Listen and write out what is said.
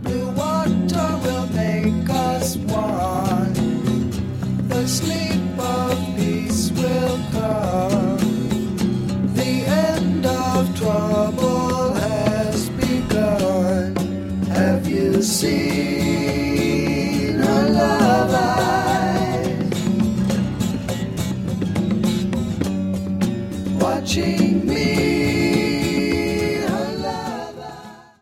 Blue water will make us one. The sleep of peace will come. The end of trouble has begun. Have you seen her love eyes watching me?